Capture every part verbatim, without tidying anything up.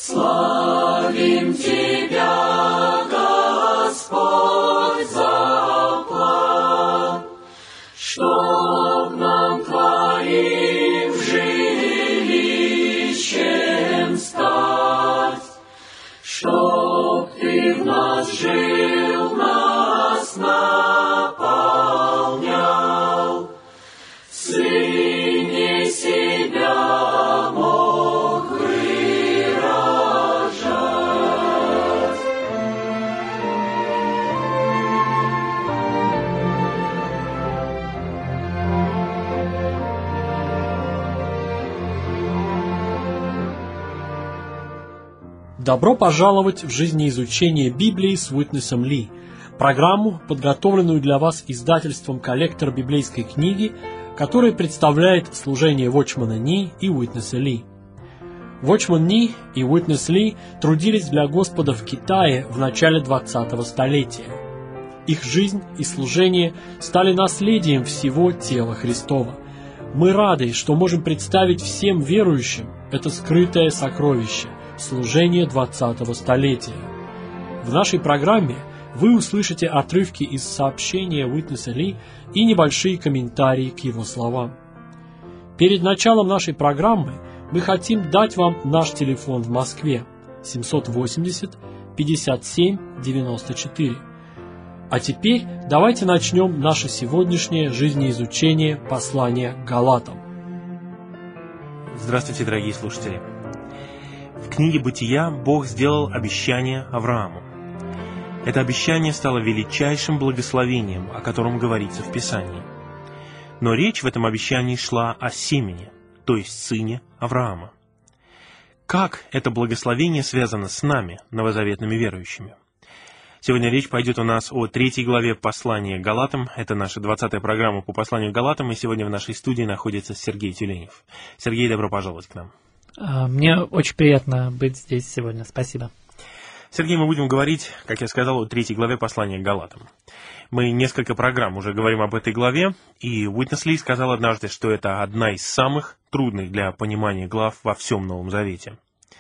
Славим Тебя, Господь, за план, чтоб нам Твоим жилищем стать, чтоб Ты в нас жил, нас наполнял, в Сыне себя мог выражать. Добро пожаловать в жизнеизучение Библии с Уитнесом Ли, программу, подготовленную для вас издательством «Коллектор библейской книги», которая представляет служение Watchman Nee и Уитнеса Ли. Watchman Nee и Уитнес Ли трудились для Господа в Китае в начале двадцатого столетия. Их жизнь и служение стали наследием всего тела Христова. Мы рады, что можем представить всем верующим это скрытое сокровище – служение двадцатого столетия. В нашей программе вы услышите отрывки из сообщения Уитнеса Ли и небольшие комментарии к его словам. Перед началом нашей программы мы хотим дать вам наш телефон в Москве семь восемьдесят пятьдесят семь девяносто четыре. А теперь давайте начнем наше сегодняшнее жизнеизучение послания к Галатам. Здравствуйте, дорогие слушатели! В книге «Бытия» Бог сделал обещание Аврааму. Это обещание стало величайшим благословением, о котором говорится в Писании. Но речь в этом обещании шла о семени, то есть сыне Авраама. Как это благословение связано с нами, новозаветными верующими? Сегодня речь пойдет у нас о третьей главе послания к Галатам. Это наша двадцатая программа по посланию к Галатам, и сегодня в нашей студии находится Сергей Тюленев. Сергей, добро пожаловать к нам. Мне очень приятно быть здесь сегодня. Спасибо. Сергей, мы будем говорить, как я сказал, о третьей главе послания к Галатам. Мы несколько программ уже говорим об этой главе, и Уитнес Ли сказал однажды, что это одна из самых трудных для понимания глав во всем Новом Завете.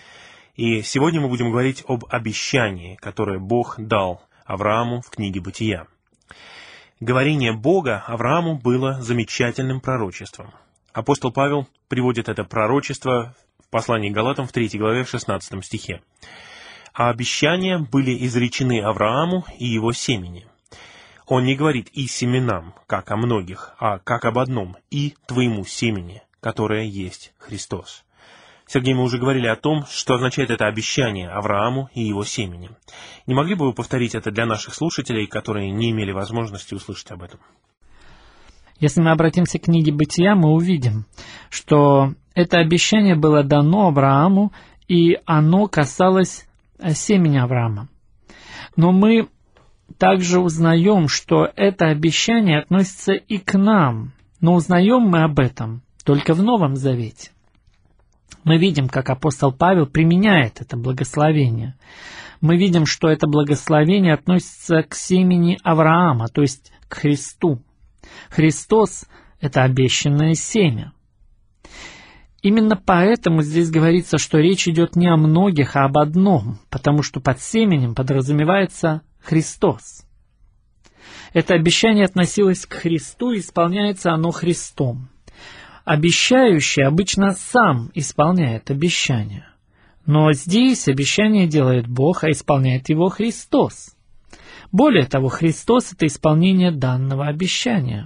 И сегодня мы будем говорить об обещании, которое Бог дал Аврааму в книге «Бытия». Говорение Бога Аврааму было замечательным пророчеством. Апостол Павел приводит это пророчество в послании к Галатам в третьей главе в шестнадцатом стихе. А обещания были изречены Аврааму и его семени. Он не говорит «и семенам», как о многих, а как об одном «и твоему семени», которое есть Христос. Сергей, мы уже говорили о том, что означает это обещание Аврааму и его семени. Не могли бы вы повторить это для наших слушателей, которые не имели возможности услышать об этом? Если мы обратимся к книге «Бытия», мы увидим, что это обещание было дано Аврааму, и оно касалось семени Авраама. Но мы также узнаем, что это обещание относится и к нам, но узнаем мы об этом только в Новом Завете. Мы видим, как апостол Павел применяет это благословение. Мы видим, что это благословение относится к семени Авраама, то есть к Христу. Христос – это обещанное семя. Именно поэтому здесь говорится, что речь идет не о многих, а об одном, потому что под семенем подразумевается Христос. Это обещание относилось к Христу, и исполняется оно Христом. Обещающий обычно сам исполняет обещание. Но здесь обещание делает Бог, а исполняет его Христос. Более того, Христос – это исполнение данного обещания.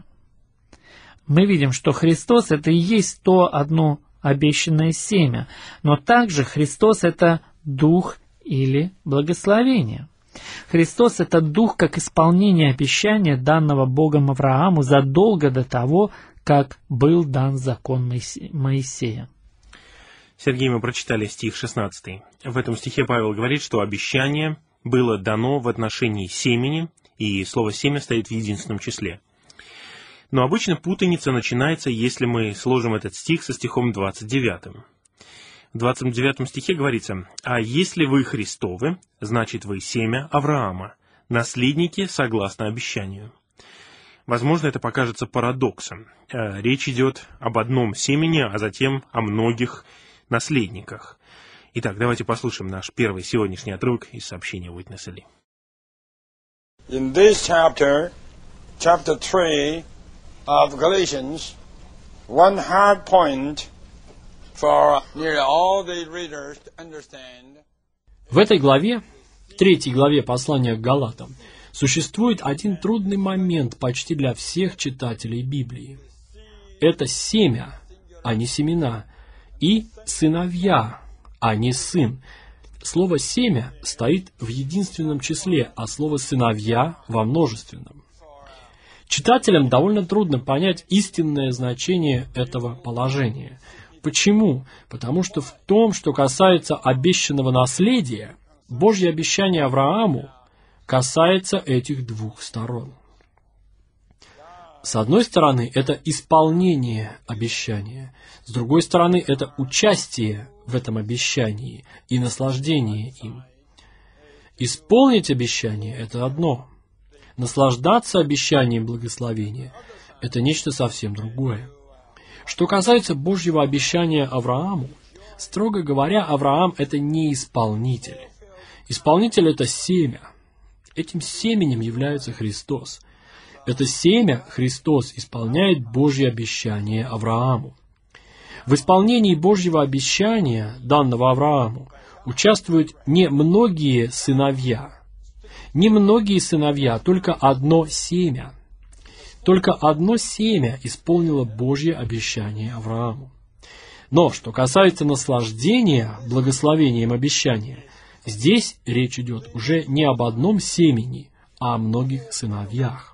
Мы видим, что Христос – это и есть то одно обещанное семя, но также Христос – это Дух или благословение. Христос – это Дух как исполнение обещания, данного Богом Аврааму задолго до того, как был дан закон Моисея. Сергей, мы прочитали стих шестнадцатый. В этом стихе Павел говорит, что обещание было дано в отношении семени, и слово «семя» стоит в единственном числе. Но обычно путаница начинается, если мы сложим этот стих со стихом двадцать девятым. В двадцать девятом стихе говорится: «А если вы Христовы, значит вы семя Авраама, наследники согласно обещанию». Возможно, это покажется парадоксом. Речь идет об одном семени, а затем о многих наследниках. Итак, давайте послушаем наш первый сегодняшний отрывок из сообщения Witness Lee. In this chapter, chapter three of Galatians, one hard point for nearly all the readers to understand. В этой главе, третьей главе послания к Галатам, существует один трудный момент почти для всех читателей Библии. Это семя, а не семена, и сыновья, а не сын. Слово «семя» стоит в единственном числе, а слово «сыновья» во множественном. Читателям довольно трудно понять истинное значение этого положения. Почему? Потому что в том, что касается обещанного наследия, Божье обещание Аврааму касается этих двух сторон. С одной стороны, это исполнение обещания. С другой стороны, это участие в этом обещании и наслаждение им. Исполнить обещание – это одно. Наслаждаться обещанием благословения – это нечто совсем другое. Что касается Божьего обещания Аврааму, строго говоря, Авраам – это не исполнитель. Исполнитель – это семя. Этим семенем является Христос. Это семя Христос исполняет Божье обещание Аврааму. В исполнении Божьего обещания, данного Аврааму, участвуют не многие сыновья. Не многие сыновья, только одно семя. Только одно семя исполнило Божье обещание Аврааму. Но, что касается наслаждения благословением обещания, здесь речь идет уже не об одном семени, а о многих сыновьях.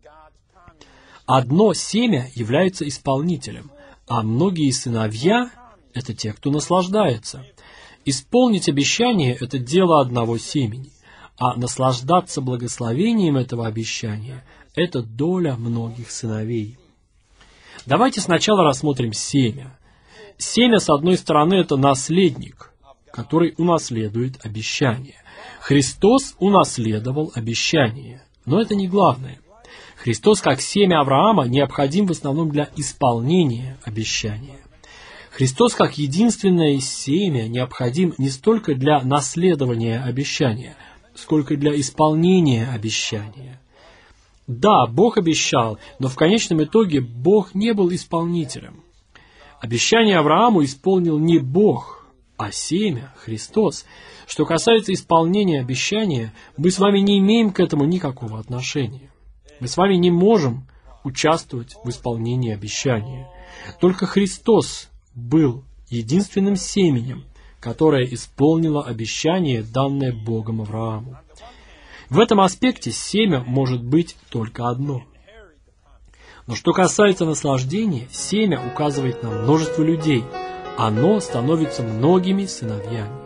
Одно семя является исполнителем, а многие сыновья – это те, кто наслаждается. Исполнить обещание – это дело одного семени, а наслаждаться благословением этого обещания – это доля многих сыновей. Давайте сначала рассмотрим семя. Семя, с одной стороны, это наследник, который унаследует обещание. Христос унаследовал обещание, но это не главное. Христос, как семя Авраама, необходим в основном для исполнения обещания. Христос, как единственное семя, необходим не столько для наследования обещания, сколько для исполнения обещания. Да, Бог обещал, но в конечном итоге Бог не был исполнителем. Обещание Аврааму исполнил не Бог, а семя, Христос. Что касается исполнения обещания, мы с вами не имеем к этому никакого отношения. Мы с вами не можем участвовать в исполнении обещания. Только Христос был единственным семенем, которое исполнило обещание, данное Богом Аврааму. В этом аспекте семя может быть только одно. Но что касается наслаждения, семя указывает на множество людей. Оно становится многими сыновьями.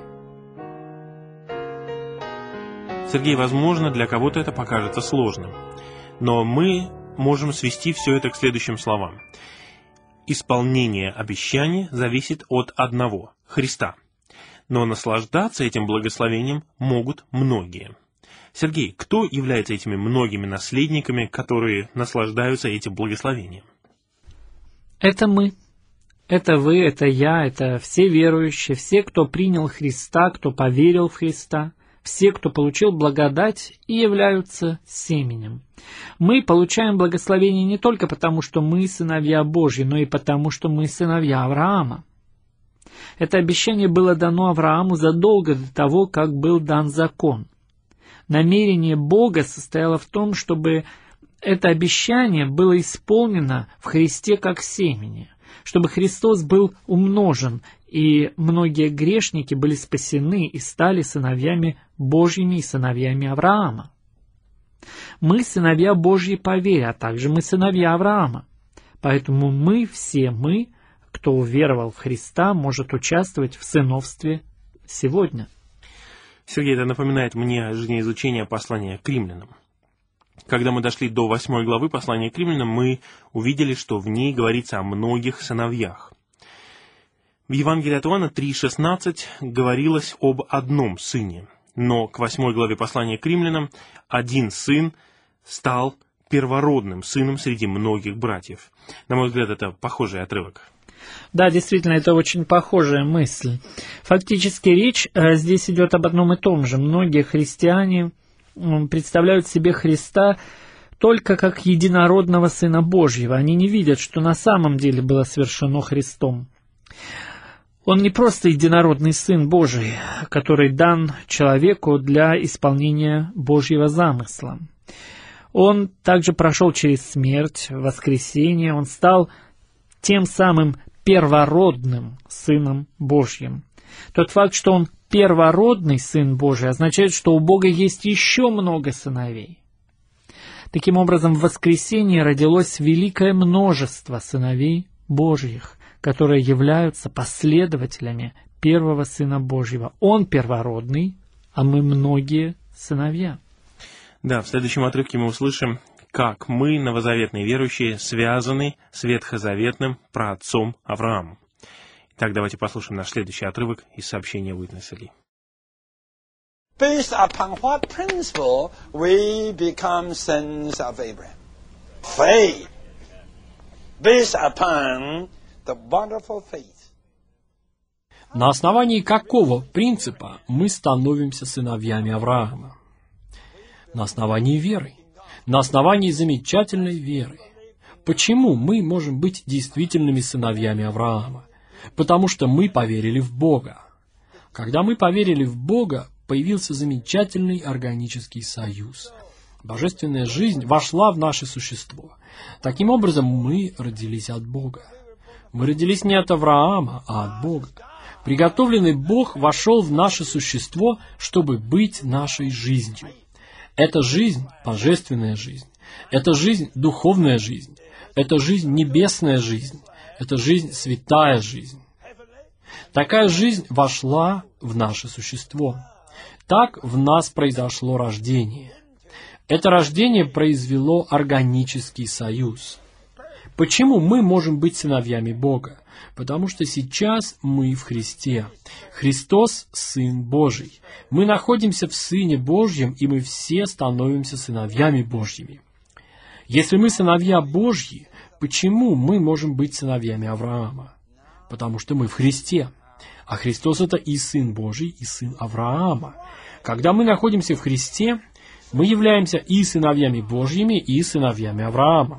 Сергей, возможно, для кого-то это покажется сложным. Но мы можем свести все это к следующим словам. Исполнение обещания зависит от одного – Христа. Но наслаждаться этим благословением могут многие. Сергей, кто является этими многими наследниками, которые наслаждаются этим благословением? Это мы. Это вы, это я, это все верующие, все, кто принял Христа, кто поверил в Христа. Все, кто получил благодать, и являются семенем. Мы получаем благословение не только потому, что мы сыновья Божьи, но и потому, что мы сыновья Авраама. Это обещание было дано Аврааму задолго до того, как был дан закон. Намерение Бога состояло в том, чтобы это обещание было исполнено в Христе как семени, чтобы Христос был умножен, и многие грешники были спасены и стали сыновьями Божьими и сыновьями Авраама. Мы сыновья Божьи по вере, а также мы сыновья Авраама. Поэтому мы, все мы, кто уверовал в Христа, может участвовать в сыновстве сегодня. Сергей, это напоминает мне жизнеизучение послания к римлянам. Когда мы дошли до восьмой главы послания к римлянам, мы увидели, что в ней говорится о многих сыновьях. В Евангелии от Иоанна три шестнадцать говорилось об одном сыне, но к восьмой главе послания к римлянам один сын стал первородным сыном среди многих братьев. На мой взгляд, это похожий отрывок. Да, действительно, это очень похожая мысль. Фактически речь э, здесь идет об одном и том же. Многие христиане э, представляют себе Христа только как единородного Сына Божьего. Они не видят, что на самом деле было совершено Христом. Он не просто единородный Сын Божий, который дан человеку для исполнения Божьего замысла. Он также прошел через смерть, воскресение, он стал тем самым первородным Сыном Божьим. Тот факт, что он первородный Сын Божий, означает, что у Бога есть еще много сыновей. Таким образом, в воскресенье родилось великое множество сыновей Божьих, которые являются последователями первого Сына Божьего. Он первородный, а мы многие сыновья. Да, в следующем отрывке мы услышим, как мы, новозаветные верующие, связаны с ветхозаветным праотцом Авраамом. Итак, давайте послушаем наш следующий отрывок из сообщения Уитнеса Ли. Based upon what principle we become sons of Abraham? Faith. Based upon the wonderful faith. На основании какого принципа мы становимся сыновьями Авраама? На основании веры. На основании замечательной веры. Почему мы можем быть действительными сыновьями Авраама? Потому что мы поверили в Бога. Когда мы поверили в Бога, появился замечательный органический союз. Божественная жизнь вошла в наше существо. Таким образом, мы родились от Бога. Мы родились не от Авраама, а от Бога. Приготовленный Бог вошел в наше существо, чтобы быть нашей жизнью. Это жизнь, божественная жизнь. Это жизнь, духовная жизнь. Это жизнь, небесная жизнь. Это жизнь, святая жизнь. Такая жизнь вошла в наше существо. Так в нас произошло рождение. Это рождение произвело органический союз. Почему мы можем быть сыновьями Бога? Потому что сейчас мы в Христе. Христос – Сын Божий. Мы находимся в Сыне Божьем, и мы все становимся сыновьями Божьими. Если мы сыновья Божьи, почему мы можем быть сыновьями Авраама? Потому что мы в Христе. А Христос – это и Сын Божий, и Сын Авраама. Когда мы находимся в Христе, мы являемся и сыновьями Божьими, и сыновьями Авраама.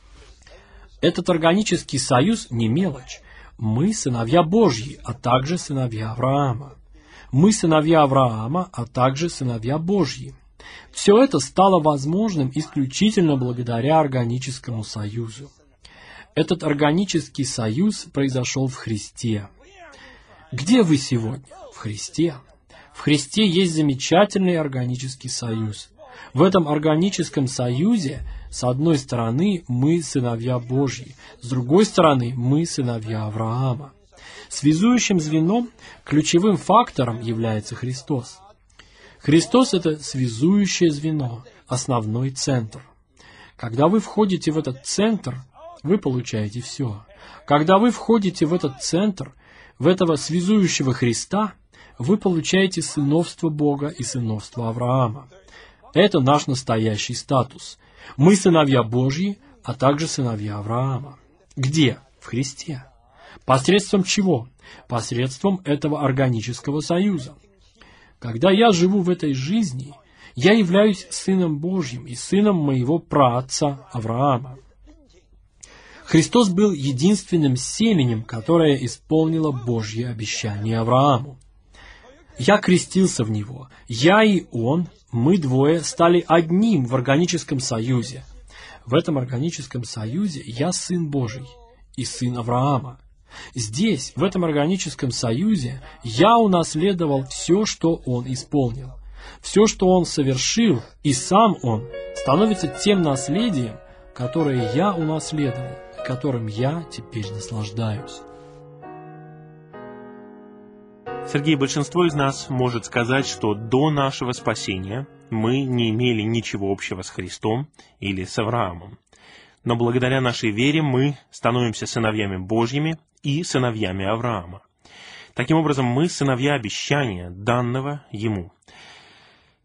Этот органический союз не мелочь. Мы сыновья Божьи, а также сыновья Авраама. Мы сыновья Авраама, а также сыновья Божьи. Все это стало возможным исключительно благодаря органическому союзу. Этот органический союз произошел в Христе. Где вы сегодня? В Христе. В Христе есть замечательный органический союз. В этом органическом союзе, с одной стороны, мы сыновья Божьи, с другой стороны, мы сыновья Авраама. Связующим звеном, ключевым фактором является Христос. Христос – это связующее звено, основной центр. Когда вы входите в этот центр, вы получаете все. Когда вы входите в этот центр, в этого связующего Христа, вы получаете сыновство Бога и сыновство Авраама. Это наш настоящий статус. Мы сыновья Божьи, а также сыновья Авраама. Где? В Христе. Посредством чего? Посредством этого органического союза. Когда я живу в этой жизни, я являюсь сыном Божьим и сыном моего праотца Авраама. Христос был единственным семенем, которое исполнило Божье обещание Аврааму. Я крестился в Него. Я и Он, мы двое, стали одним в органическом союзе. В этом органическом союзе я сын Божий и сын Авраама. Здесь, в этом органическом союзе, я унаследовал все, что Он исполнил. Все, что Он совершил, и сам Он, становится тем наследием, которое я унаследовал, которым я теперь наслаждаюсь. Сергей, большинство из нас может сказать, что до нашего спасения мы не имели ничего общего с Христом или с Авраамом. Но благодаря нашей вере мы становимся сыновьями Божьими и сыновьями Авраама. Таким образом, мы сыновья обещания, данного Ему.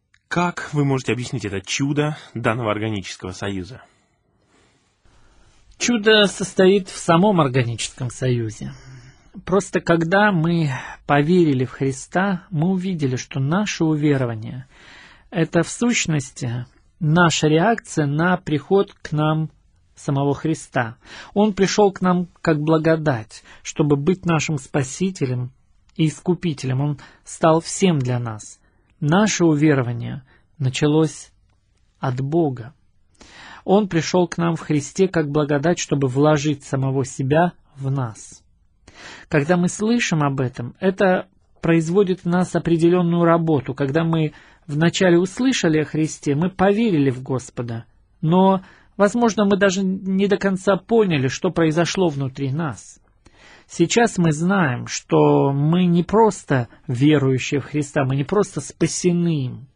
Как вы можете объяснить это чудо данного органического союза? Чудо состоит в самом органическом союзе. Просто когда мы поверили в Христа, мы увидели, что наше уверование – это в сущности наша реакция на приход к нам самого Христа. Он пришел к нам как благодать, чтобы быть нашим Спасителем и Искупителем. Он стал всем для нас. Наше уверование началось от Бога. Он пришел к нам в Христе как благодать, чтобы вложить самого себя в нас. Когда мы слышим об этом, это производит в нас определенную работу. Когда мы вначале услышали о Христе, мы поверили в Господа, но, возможно, мы даже не до конца поняли, что произошло внутри нас. Сейчас мы знаем, что мы не просто верующие в Христа, мы не просто спасены им,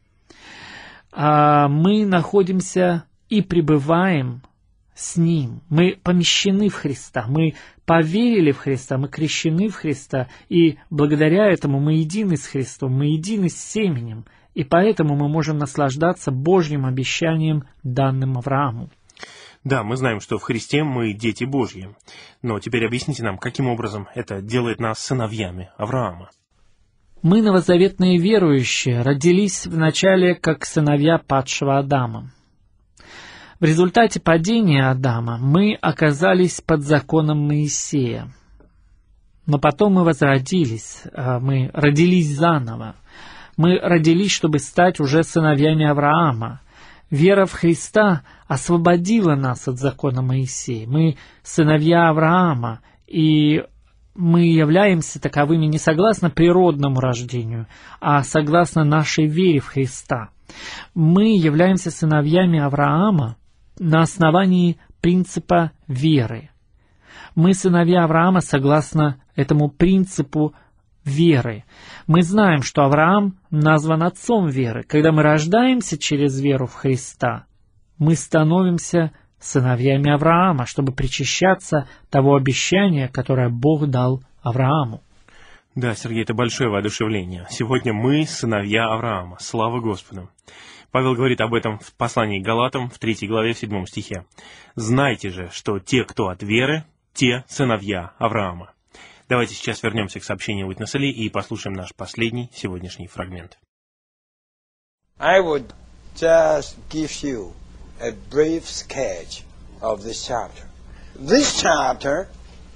а мы находимся и пребываем с Ним. Мы помещены в Христа, мы поверили в Христа, мы крещены в Христа, и благодаря этому мы едины с Христом, мы едины с семенем, и поэтому мы можем наслаждаться Божьим обещанием, данным Аврааму. Да, мы знаем, что в Христе мы дети Божьи. Но теперь объясните нам, каким образом это делает нас сыновьями Авраама. Мы, новозаветные верующие, родились вначале как сыновья падшего Адама. В результате падения Адама мы оказались под законом Моисея. Но потом мы возродились, мы родились заново. Мы родились, чтобы стать уже сыновьями Авраама. Вера в Христа освободила нас от закона Моисея. Мы сыновья Авраама, и мы являемся таковыми не согласно природному рождению, а согласно нашей вере в Христа. Мы являемся сыновьями Авраама на основании принципа веры. Мы сыновья Авраама согласно этому принципу веры. Мы знаем, что Авраам назван отцом веры. Когда мы рождаемся через веру в Христа, мы становимся сыновьями Авраама, чтобы причащаться того обещания, которое Бог дал Аврааму. Да, Сергей, это большое воодушевление. Сегодня мы сыновья Авраама. Слава Господу! Павел говорит об этом в послании к Галатам в третьей главе, в седьмом стихе. «Знайте же, что те, кто от веры, те сыновья Авраама». Давайте сейчас вернемся к сообщению Witness Lee и послушаем наш последний сегодняшний фрагмент. I would just give you a brief sketch of this chapter. This chapter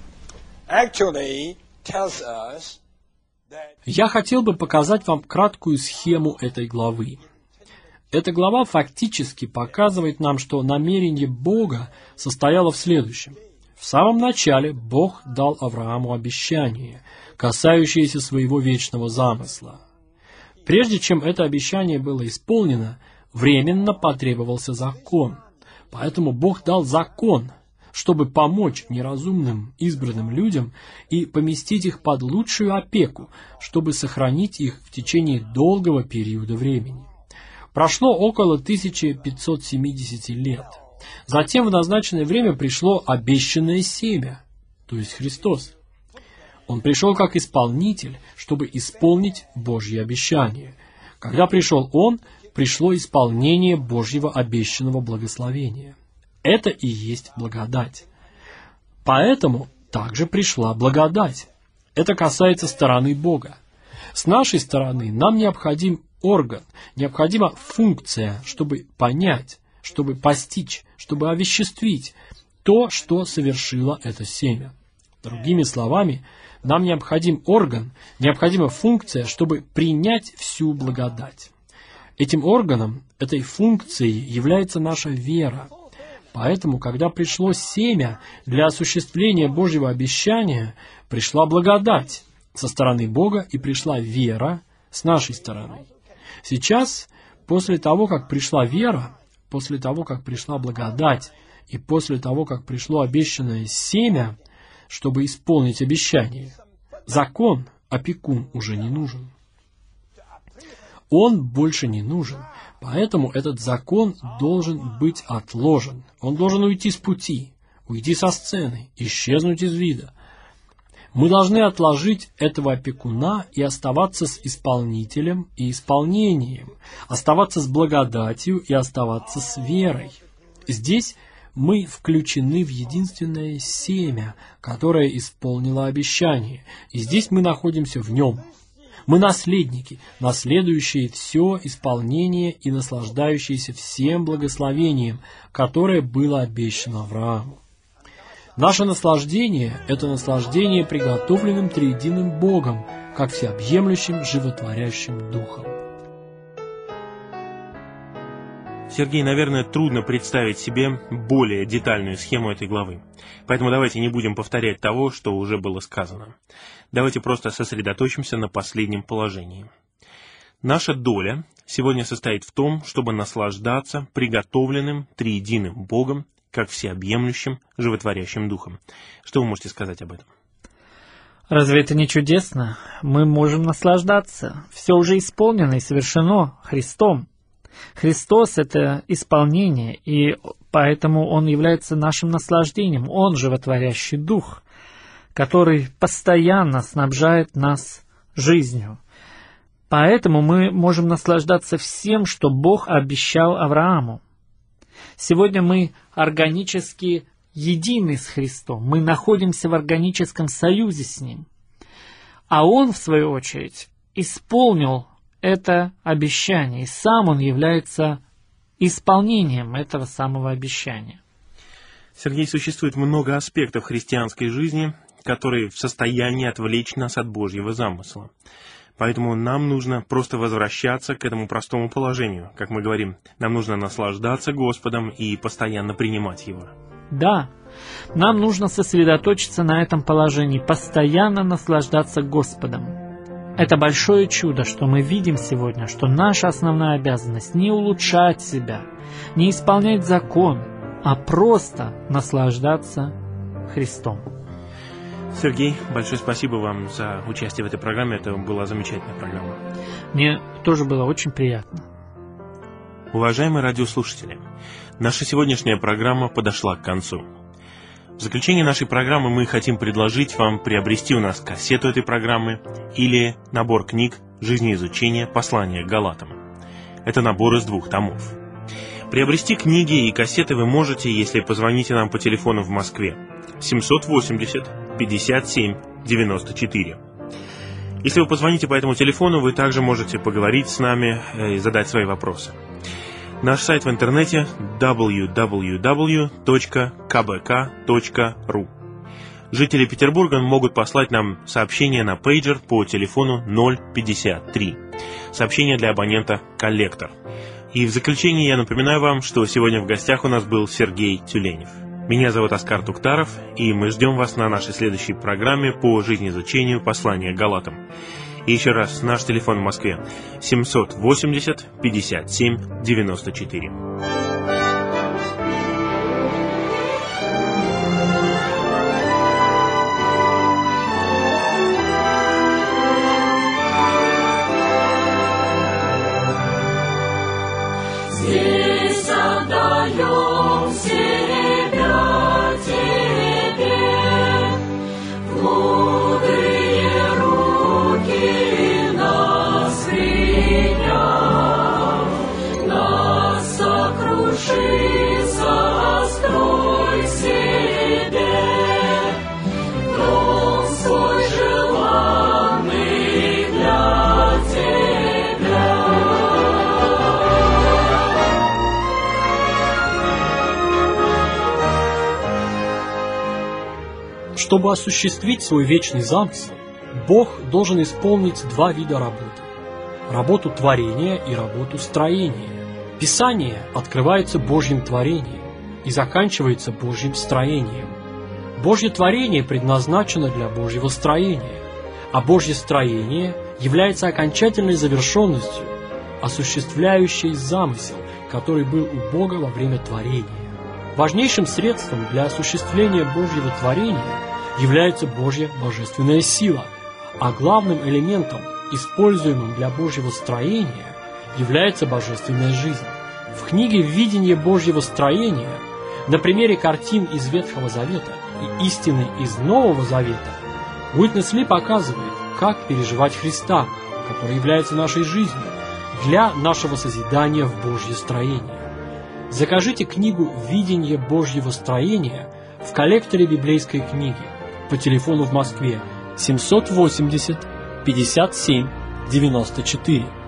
actually tells us that... Я хотел бы показать вам краткую схему этой главы. Эта глава фактически показывает нам, что намерение Бога состояло в следующем. В самом начале Бог дал Аврааму обещание, касающееся своего вечного замысла. Прежде чем это обещание было исполнено, временно потребовался закон. Поэтому Бог дал закон, чтобы помочь неразумным избранным людям и поместить их под лучшую опеку, чтобы сохранить их в течение долгого периода времени. Прошло около тысяча пятьсот семьдесят лет. Затем в назначенное время пришло обещанное семя, то есть Христос. Он пришел как исполнитель, чтобы исполнить Божье обещание. Когда пришел Он, пришло исполнение Божьего обещанного благословения. Это и есть благодать. Поэтому также пришла благодать. Это касается стороны Бога. С нашей стороны нам необходим орган, необходима функция, чтобы понять, чтобы постичь, чтобы овеществить то, что совершило это семя. Другими словами, нам необходим орган, необходима функция, чтобы принять всю благодать. Этим органом, этой функцией является наша вера. Поэтому, когда пришло семя для осуществления Божьего обещания, пришла благодать со стороны Бога и пришла вера с нашей стороны. Сейчас, после того, как пришла вера, после того, как пришла благодать, и после того, как пришло обещанное семя, чтобы исполнить обещание, закон, опекун, уже не нужен. Он больше не нужен, поэтому этот закон должен быть отложен. Он должен уйти с пути, уйти со сцены, исчезнуть из вида. Мы должны отложить этого опекуна и оставаться с исполнителем и исполнением, оставаться с благодатью и оставаться с верой. Здесь мы включены в единственное семя, которое исполнило обещание, и здесь мы находимся в нем. Мы наследники, наследующие все исполнение и наслаждающиеся всем благословением, которое было обещано Аврааму. Наше наслаждение – это наслаждение приготовленным триединым Богом, как всеобъемлющим животворящим Духом. Сергей, наверное, трудно представить себе более детальную схему этой главы. Поэтому давайте не будем повторять того, что уже было сказано. Давайте просто сосредоточимся на последнем положении. Наша доля сегодня состоит в том, чтобы наслаждаться приготовленным триединым Богом, как всеобъемлющим животворящим Духом. Что вы можете сказать об этом? Разве это не чудесно? Мы можем наслаждаться. Все уже исполнено и совершено Христом. Христос – это исполнение, и поэтому Он является нашим наслаждением. Он – животворящий Дух, который постоянно снабжает нас жизнью. Поэтому мы можем наслаждаться всем, что Бог обещал Аврааму. Сегодня мы органически едины с Христом, мы находимся в органическом союзе с Ним. А Он, в свою очередь, исполнил это обещание, и сам Он является исполнением этого самого обещания. Сергей, существует много аспектов христианской жизни, которые в состоянии отвлечь нас от Божьего замысла. Поэтому нам нужно просто возвращаться к этому простому положению. Как мы говорим, нам нужно наслаждаться Господом и постоянно принимать Его. Да, нам нужно сосредоточиться на этом положении, постоянно наслаждаться Господом. Это большое чудо, что мы видим сегодня, что наша основная обязанность не улучшать себя, не исполнять закон, а просто наслаждаться Христом. Сергей, большое спасибо вам за участие в этой программе. Это была замечательная программа. Мне тоже было очень приятно. Уважаемые радиослушатели, наша сегодняшняя программа подошла к концу. В заключение нашей программы мы хотим предложить вам приобрести у нас кассету этой программы или набор книг «Жизнеизучение. Послание к Галатам». Это набор из двух томов. Приобрести книги и кассеты вы можете, если позвоните нам по телефону в Москве семьсот восемьдесят пятьдесят семь девяносто четыре. Если вы позвоните по этому телефону, вы также можете поговорить с нами и задать свои вопросы. Наш сайт в интернете дабл ю дабл ю дабл ю точка ка бэ ка точка ру. Жители Петербурга могут послать нам сообщение на пейджер по телефону ноль пятьдесят три. Сообщение для абонента «Коллектор». И в заключение я напоминаю вам, что сегодня в гостях у нас был Сергей Тюленев. Меня зовут Оскар Туктаров, и мы ждем вас на нашей следующей программе по жизнеизучению послания к Галатам. И еще раз, наш телефон в Москве семьсот восемьдесят пятьдесят семь девяносто четыре. Здесь отдаем себя Тебе, в мудрые руки нас приняв, нас сокруши, сострой себе, дом свой желанный для Тебя. Чтобы осуществить свой вечный замысел, Бог должен исполнить два вида работы – работу творения и работу строения. Писание открывается Божьим творением и заканчивается Божьим строением. Божье творение предназначено для Божьего строения, а Божье строение является окончательной завершенностью, осуществляющей замысел, который был у Бога во время творения. Важнейшим средством для осуществления Божьего творения является Божья божественная сила, а главным элементом, используемым для Божьего строения, является божественная жизнь. В книге «Видение Божьего строения» на примере картин из Ветхого Завета и истины из Нового Завета Уитнес Ли показывает, как переживать Христа, который является нашей жизнью, для нашего созидания в Божье строение. Закажите книгу «Видение Божьего строения» в коллекторе библейской книги по телефону в Москве семьсот восемьдесят пятьдесят семь девяносто четыре.